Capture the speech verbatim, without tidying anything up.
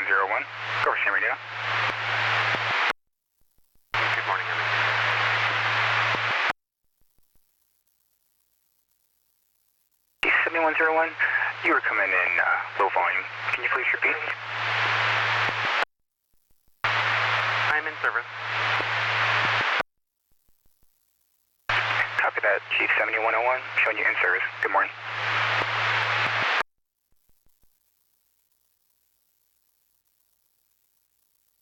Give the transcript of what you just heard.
zero one, Corporation Radio. Good morning, Emily. seventy-one zero one, you were coming in uh, low volume. Can you please repeat? I'm in service. Copy that, Chief seventy-one oh one, showing you in service. Good morning.